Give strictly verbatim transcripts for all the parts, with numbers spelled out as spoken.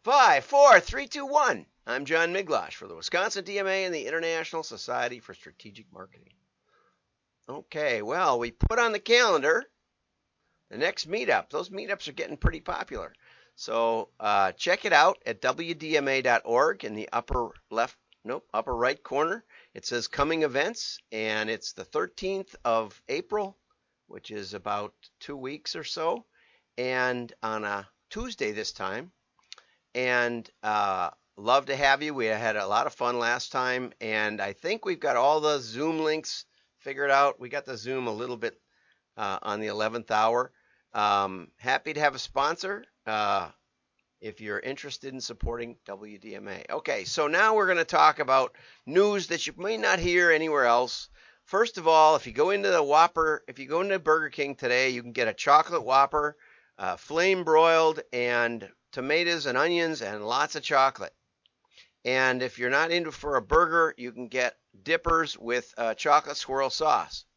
Five, four, three, two, one. I'm John Miglosh for the Wisconsin D M A and the International Society for Strategic Marketing. Okay, well, we put on the calendar the next meetup. Those meetups are getting pretty popular. So uh, check it out at W D M A dot org in the upper left, nope, upper right corner. It says coming events, and it's the thirteenth of April, which is about two weeks or so, and on a Tuesday this time. And uh, love to have you. We had a lot of fun last time, and I think we've got all the Zoom links figured out. We got the Zoom a little bit uh, on the eleventh hour. Um, happy to have a sponsor uh, if you're interested in supporting W D M A. Okay, so now we're going to talk about news that you may not hear anywhere else. First of all, if you go into the Whopper, if you go into Burger King today, you can get a chocolate Whopper, uh, flame broiled, and tomatoes and onions and lots of chocolate. And if you're not into for a burger, you can get dippers with uh, chocolate swirl sauce.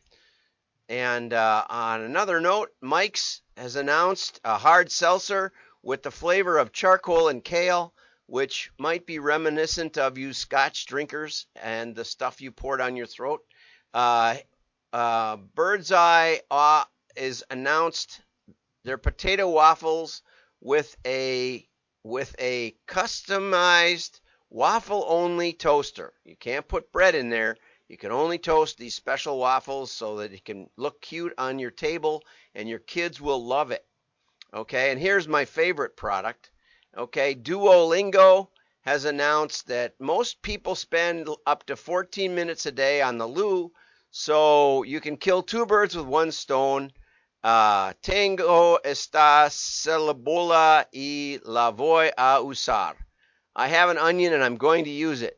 And uh, on another note, Mike's has announced a hard seltzer with the flavor of charcoal and kale, which might be reminiscent of you Scotch drinkers and the stuff you poured on your throat. Uh, uh, Birdseye uh, is announced their potato waffles with a with a customized waffle-only toaster. You can't put bread in there. You can only toast these special waffles so that it can look cute on your table, and your kids will love it. Okay, and here's my favorite product. Okay, Duolingo has announced that most people spend up to fourteen minutes a day on the loo, so you can kill two birds with one stone. Uh, tengo esta cebolla y la voy a usar. I have an onion and I'm going to use it.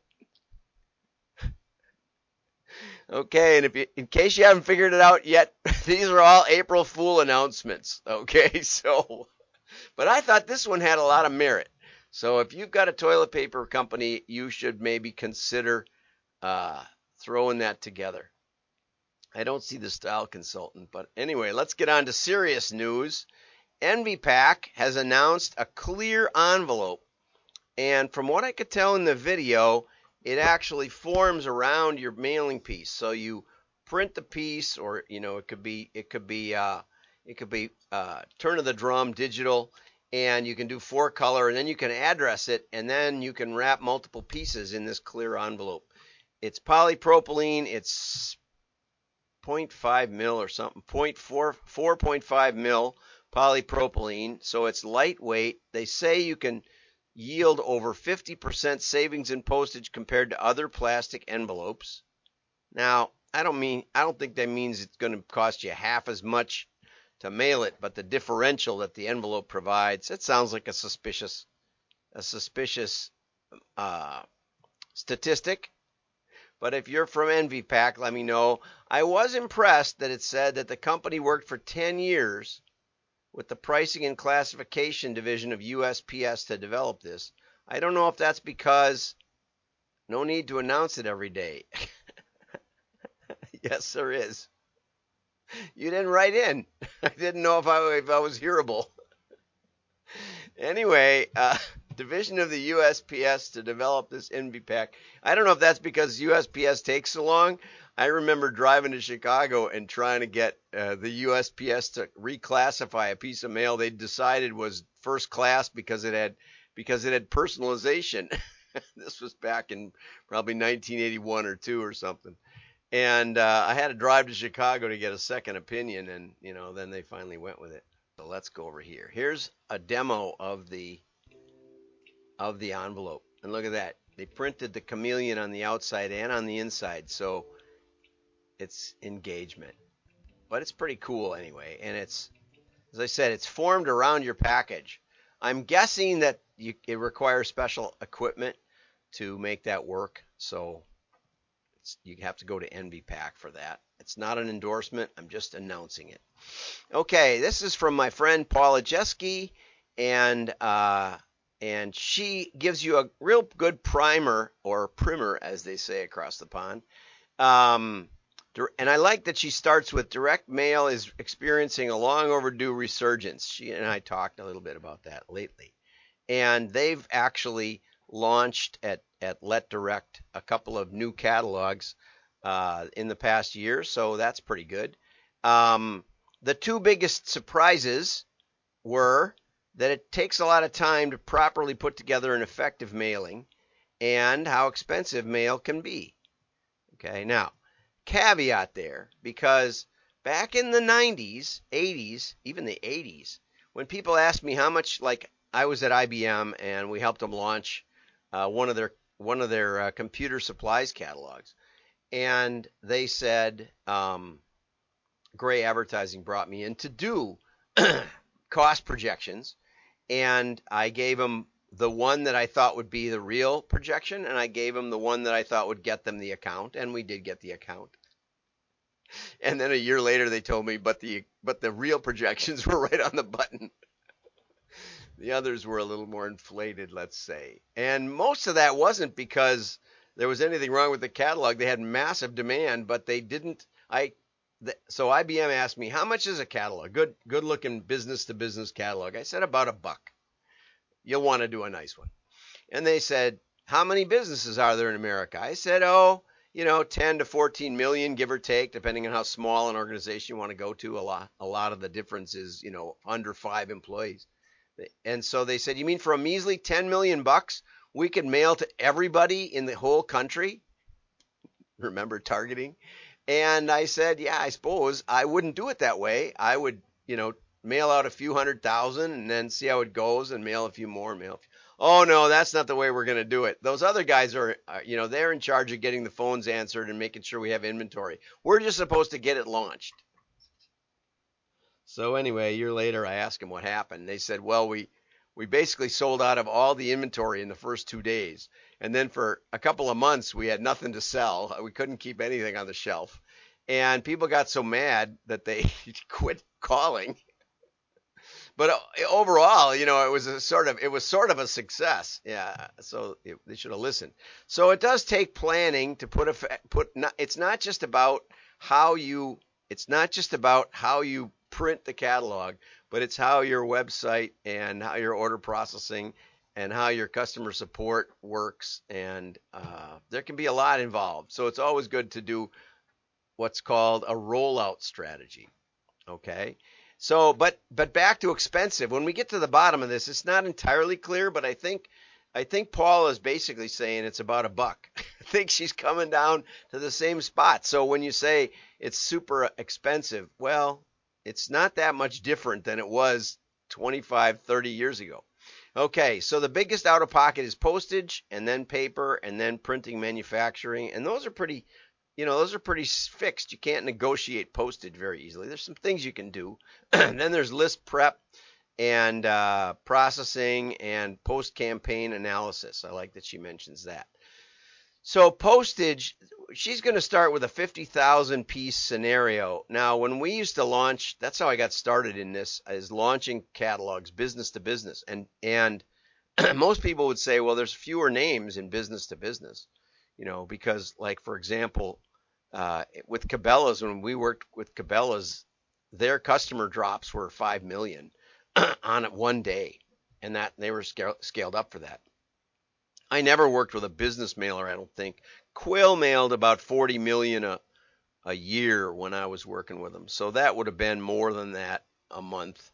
Okay, and if you, in case you haven't figured it out yet, these are all April Fool announcements. Okay, so, but I thought this one had a lot of merit. So if you've got a toilet paper company, you should maybe consider uh, throwing that together. I don't see the style consultant, but anyway, let's get on to serious news. EnvyPack has announced a clear envelope, and from what I could tell in the video, it actually forms around your mailing piece. So you print the piece, or you know, it could be it could be uh, it could be uh, turn of the drum digital, and you can do four color, and then you can address it, and then you can wrap multiple pieces in this clear envelope. It's polypropylene. It's zero point five mil or something, four point five mil polypropylene, so it's lightweight. They say you can yield over fifty percent savings in postage compared to other plastic envelopes. Now, I don't mean I don't think that means it's going to cost you half as much to mail it, but the differential that the envelope provides, it sounds like a suspicious a suspicious uh, statistic. But if you're from EnvyPack, let me know. I was impressed that it said that the company worked for ten years with the pricing and classification division of U S P S to develop this. I don't know if that's because no need to announce it every day. Yes, there is. You didn't write in. I didn't know if I, if I was hearable. Anyway, uh, division of the U S P S to develop this EnvyPack. I don't know if that's because U S P S takes so long. I remember driving to Chicago and trying to get uh, the U S P S to reclassify a piece of mail they decided was first class because it had because it had personalization. This was back in probably nineteen eighty-one or two or something. And uh, I had to drive to Chicago to get a second opinion, and you know, then they finally went with it. So let's go over here. Here's a demo of the of the envelope, and look at that. They printed the chameleon on the outside and on the inside, so it's engagement. But it's pretty cool anyway, and it's, as I said, it's formed around your package. I'm guessing that you, it requires special equipment to make that work, so it's, you have to go to EnvyPack for that. It's not an endorsement. I'm just announcing it. Okay, this is from my friend Paula Jeske, and uh, and she gives you a real good primer, or primer, as they say across the pond. Um, and I like that she starts with direct mail is experiencing a long overdue resurgence. She and I talked a little bit about that lately. and they've actually launched at at Let Direct a couple of new catalogs uh, in the past year, so that's pretty good. Um, the two biggest surprises were that it takes a lot of time to properly put together an effective mailing and how expensive mail can be. Okay, now, caveat there, because back in the nineties, eighties, even the eighties, when people asked me how much, like I was at I B M and we helped them launch uh, one of their one of their uh, computer supplies catalogs, and they said, um, Gray Advertising brought me in to do cost projections, and I gave them the one that I thought would be the real projection, and I gave them the one that I thought would get them the account, and we did get the account. And then a year later, they told me, but the but the real projections were right on the button. The others were a little more inflated, let's say. And most of that wasn't because there was anything wrong with the catalog. They had massive demand, but they didn't. I the, so I B M asked me, how much is a catalog? Good good looking business to business catalog. I said about a buck. You'll want to do a nice one. And they said, how many businesses are there in America? I said, oh, you know, ten to fourteen million, give or take, depending on how small an organization you want to go to. A lot, a lot of the difference is, you know, under five employees. And so they said, you mean for a measly ten million bucks, we could mail to everybody in the whole country? Remember targeting? And I said, yeah, I suppose I wouldn't do it that way. I would, you know, mail out a few hundred thousand and then see how it goes and mail a few more, mail a few. Oh, no, that's not the way we're going to do it. Those other guys are, uh, you know, they're in charge of getting the phones answered and making sure we have inventory. We're just supposed to get it launched. So anyway, a year later, I asked them what happened. They said, well, we, we basically sold out of all the inventory in the first two days. And then for a couple of months, we had nothing to sell. We couldn't keep anything on the shelf. And people got so mad that they quit calling. But overall, you know, it was a sort of it was sort of a success. Yeah, so it, they should have listened. So it does take planning to put a put. Not, it's not just about how you. It's not just about how you print the catalog, but it's how your website and how your order processing and how your customer support works. And uh, there can be a lot involved. So it's always good to do what's called a rollout strategy. Okay. So, but but back to expensive. When we get to the bottom of this, it's not entirely clear, but I think I think Paul is basically saying it's about a buck. I think she's coming down to the same spot. So when you say it's super expensive, well, it's not that much different than it was twenty-five, thirty years ago. Okay, so the biggest out of pocket is postage and then paper and then printing, manufacturing, and those are pretty you know, those are pretty fixed. You can't negotiate postage very easily. There's some things you can do. And then there's list prep and uh, processing and post-campaign analysis. I like that she mentions that. So postage, she's going to start with a fifty thousand piece scenario. Now, when we used to launch, that's how I got started in this, is launching catalogs business to business. And, and most people would say, well, there's fewer names in business to business. You know, because like, for example, uh, with Cabela's, when we worked with Cabela's, their customer drops were five million on it one day, and that they were scale, scaled up for that. I never worked with a business mailer, I don't think. Quill mailed about forty million a, a year when I was working with them. So that would have been more than that a month.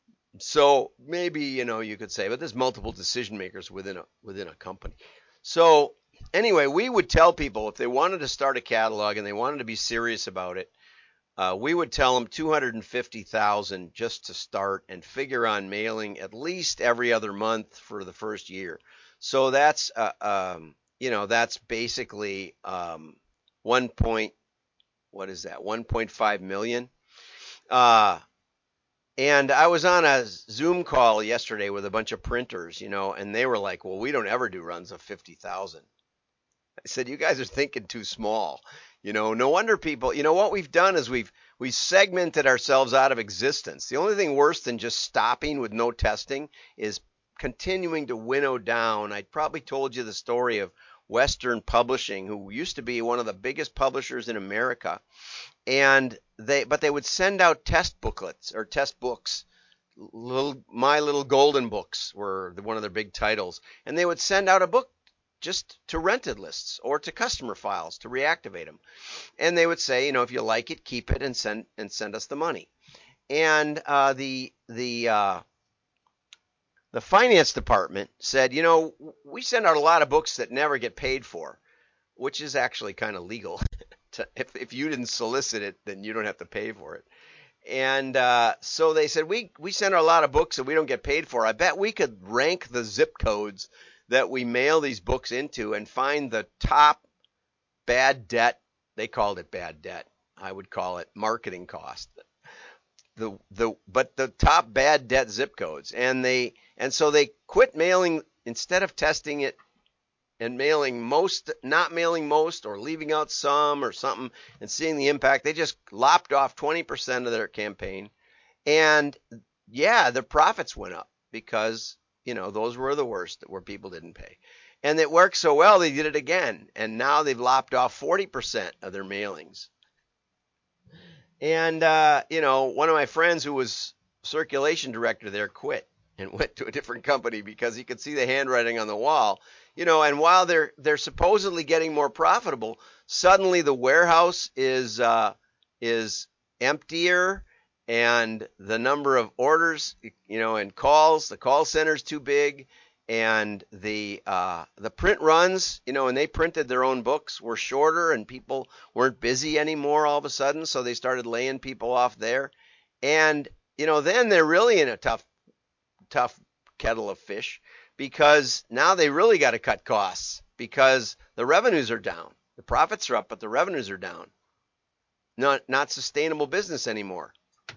So maybe, you know, you could say, but there's multiple decision makers within a within a company. So anyway, we would tell people if they wanted to start a catalog and they wanted to be serious about it, uh, we would tell them two hundred fifty thousand just to start and figure on mailing at least every other month for the first year. So that's uh, um, you know that's basically um, one point what is that one point five million. Uh, and I was on a Zoom call yesterday with a bunch of printers, you know, and they were like, "Well, we don't ever do runs of fifty thousand." I said, you guys are thinking too small. You know, no wonder people, you know, what we've done is we've we segmented ourselves out of existence. The only thing worse than just stopping with no testing is continuing to winnow down. I probably told you the story of Western Publishing, who used to be one of the biggest publishers in America. And they, but they would send out test booklets or test books little My Little Golden Books were the, one of their big titles, and they would send out a book just to rented lists or to customer files to reactivate them. And they would say, you know, if you like it, keep it and send and send us the money. And uh, the the uh, the finance department said, you know, we send out a lot of books that never get paid for, which is actually kind of legal. to, if if you didn't solicit it, then you don't have to pay for it. And uh, so they said, we we send out a lot of books that we don't get paid for. I bet we could rank the zip codes that we mail these books into and find the top bad debt. They called it bad debt. I would call it marketing cost. The the but the top bad debt zip codes, and they and so they quit mailing instead of testing it and mailing most, not mailing most, or leaving out some or something and seeing the impact. They just lopped off twenty percent of their campaign, and yeah, their profits went up because you know those were the worst where people didn't pay, and it worked so well they did it again, and now they've lopped off forty percent of their mailings. And, uh, you know, one of my friends who was circulation director there quit and went to a different company because he could see the handwriting on the wall. You know, and while they're they're supposedly getting more profitable, suddenly the warehouse is uh, is emptier, and the number of orders, you know, and calls, the call center's too big, and the uh, the print runs, you know, and they printed their own books, were shorter, and people weren't busy anymore all of a sudden, so they started laying people off there, and you know, then they're really in a tough tough kettle of fish because now they really got to cut costs because the revenues are down, the profits are up, but the revenues are down, not not sustainable business anymore,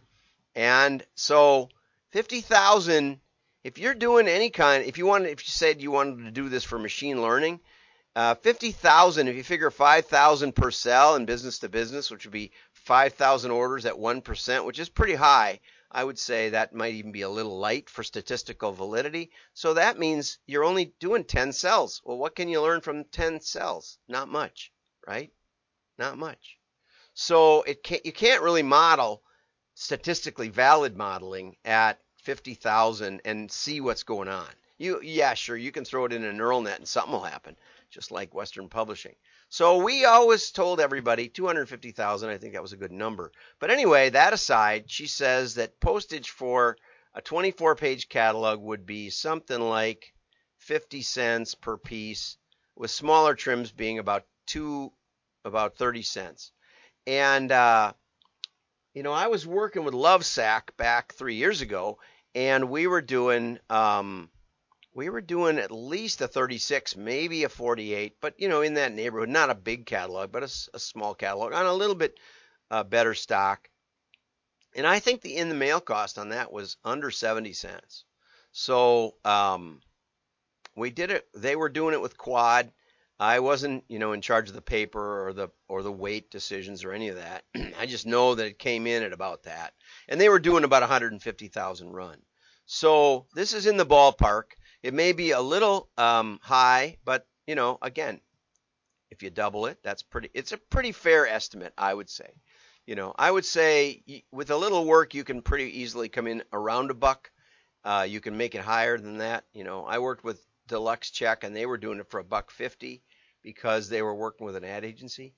and so fifty thousand. If you're doing any kind, if you want, if you said you wanted to do this for machine learning, uh, fifty thousand, if you figure five thousand per cell in business to business, which would be five thousand orders at one percent, which is pretty high. I would say that might even be a little light for statistical validity. So that means you're only doing ten cells. Well, what can you learn from ten cells? Not much, right? Not much. So it can't, you can't really model statistically valid modeling at fifty thousand and see what's going on. You, yeah, sure, you can throw it in a neural net and something will happen, just like Western Publishing. So we always told everybody two hundred fifty thousand. I think that was a good number. But anyway, that aside, she says that postage for a twenty-four page catalog would be something like fifty cents per piece, with smaller trims being about two, about thirty cents. And uh, you know, I was working with Lovesac back three years ago, and we were doing um, we were doing at least a thirty-six, maybe a forty-eight, but you know, in that neighborhood. Not a big catalog, but a, a small catalog on a little bit uh, better stock. And I think the in the mail cost on that was under seventy cents. So um, we did it. They were doing it with Quad. I wasn't, you know, in charge of the paper or the or the weight decisions or any of that. I just know that it came in at about that, and they were doing about one hundred fifty thousand run. So this is in the ballpark. It may be a little um, high, but you know, again, if you double it, that's pretty. It's a pretty fair estimate, I would say. You know, I would say with a little work, you can pretty easily come in around a buck. Uh, you can make it higher than that. You know, I worked with Deluxe Check, and they were doing it for a buck fifty because they were working with an ad agency.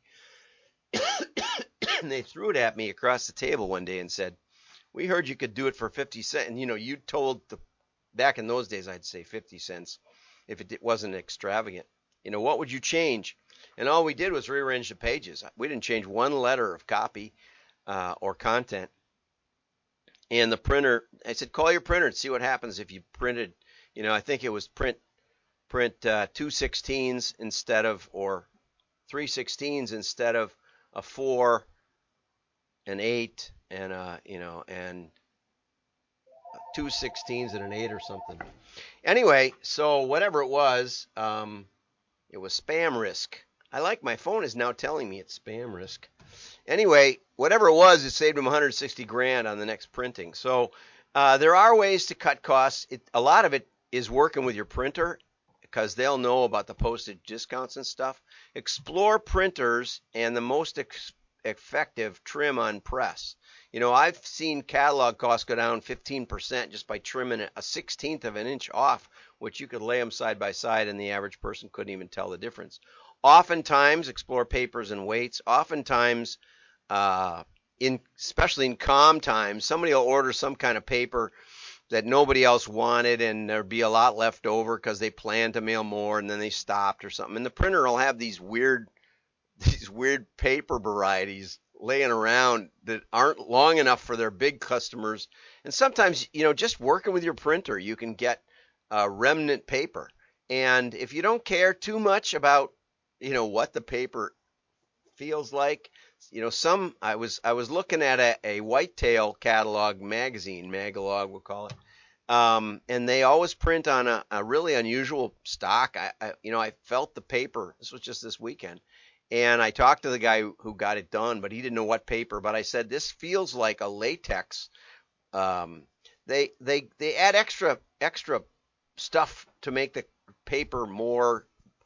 And they threw it at me across the table one day and said, "We heard you could do it for fifty cents." And you know, you told the back in those days, I'd say fifty cents if it wasn't extravagant. You know, what would you change? And all we did was rearrange the pages. We didn't change one letter of copy uh, or content. And the printer, I said, call your printer and see what happens if you printed, you know, I think it was print print uh, two sixteens instead of, or three sixteens instead of a four, an eight, and a, you know, and two sixteens and an eight or something. Anyway, so whatever it was, um, it was spam risk. I like my phone is now telling me it's spam risk. Anyway, whatever it was, it saved him one hundred sixty grand on the next printing. So uh, there are ways to cut costs. It, a lot of it is working with your printer because they'll know about the postage discounts and stuff. Explore printers, and the most ex- effective trim on press. You know, I've seen catalog costs go down fifteen percent just by trimming a sixteenth of an inch off, which you could lay them side by side and the average person couldn't even tell the difference. Oftentimes, explore papers and weights. Oftentimes, uh, in especially in calm times, somebody will order some kind of paper that nobody else wanted, and there'd be a lot left over because they planned to mail more and then they stopped or something. And the printer will have these weird these weird paper varieties laying around that aren't long enough for their big customers. And sometimes, you know, just working with your printer, you can get uh, remnant paper. And if you don't care too much about, you know, what the paper feels like, you know, some I was I was looking at a, a Whitetail catalog magazine, Magalog we'll call it, um, and they always print on a, a really unusual stock. I, I you know I felt the paper. This was just this weekend, and I talked to the guy who, who got it done, but he didn't know what paper. But I said this feels like a latex. Um, they they they add extra extra stuff to make the paper more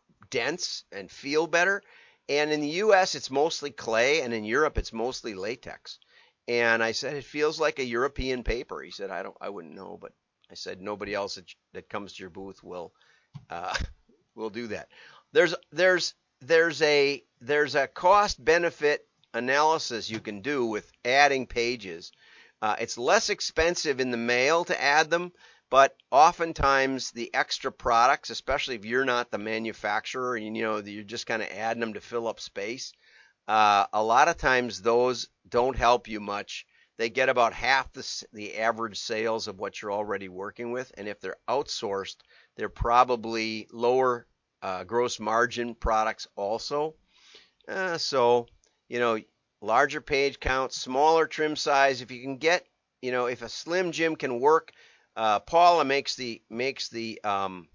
dense and feel better. And in the U S, it's mostly clay, and in Europe, it's mostly latex. And I said, it feels like a European paper. He said, I don't, I wouldn't know, but I said, nobody else that, that comes to your booth will, uh, will do that. There's, there's, there's a, there's a cost benefit analysis you can do with adding pages. Uh, it's less expensive in the mail to add them, but oftentimes the extra products, especially if you're not the manufacturer and you know you're just kind of adding them to fill up space, uh, a lot of times those don't help you much. They get about half the, the average sales of what you're already working with, and if they're outsourced, they're probably lower uh, gross margin products also. Uh, so, you know, larger page count, smaller trim size. If you can get, you know, if a Slim Jim can work. Uh, Paula makes the makes the um,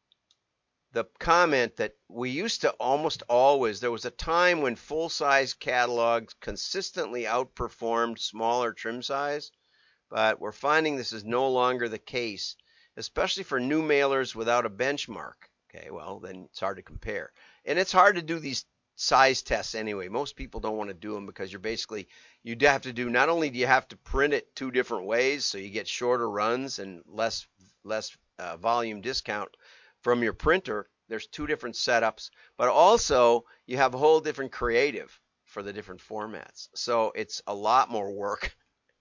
the comment that we used to almost always, there was a time when full-size catalogs consistently outperformed smaller trim size, but we're finding this is no longer the case, especially for new mailers without a benchmark. Okay, well, then it's hard to compare. And it's hard to do these size tests anyway. Most people don't want to do them because you're basically, you have to do, not only do you have to print it two different ways, so you get shorter runs and less less uh, volume discount from your printer. There's two different setups, but also you have a whole different creative for the different formats. So it's a lot more work.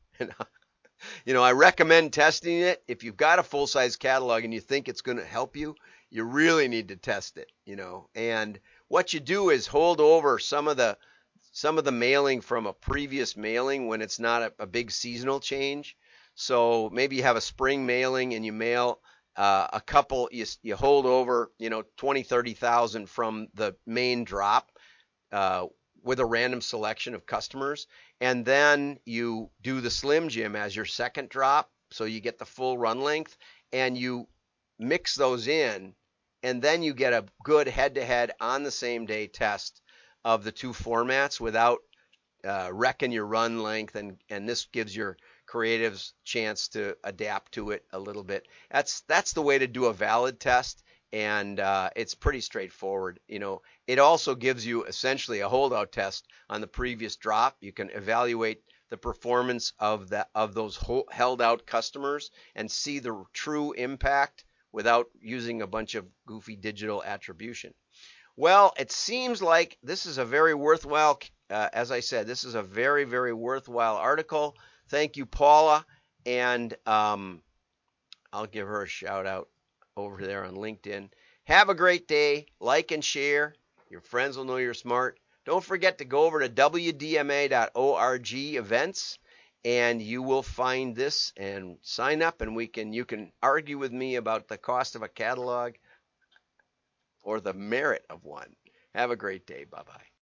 You know, I recommend testing it. If you've got a full-size catalog and you think it's going to help you, you really need to test it, you know. And what you do is hold over some of the some of the mailing from a previous mailing when it's not a, a big seasonal change. So maybe you have a spring mailing and you mail uh, a couple, you, you hold over, you know, twenty, thirty thousand from the main drop uh, with a random selection of customers. And then you do the Slim Jim as your second drop, so you get the full run length, and you mix those in, and then you get a good head-to-head on the same day test of the two formats without uh, wrecking your run length, and, and this gives your creatives chance to adapt to it a little bit. That's that's the way to do a valid test, and uh, it's pretty straightforward. You know, it also gives you essentially a holdout test on the previous drop. You can evaluate the performance of that of those held out customers and see the true impact without using a bunch of goofy digital attribution. Well, it seems like this is a very worthwhile, uh, as I said, this is a very, very worthwhile article. Thank you, Paula, and um, I'll give her a shout out over there on LinkedIn. Have a great day. Like and share. Your friends will know you're smart. Don't forget to go over to W D M A dot org events, and you will find this and sign up, and we can you can argue with me about the cost of a catalog or the merit of one. Have a great day. Bye-bye.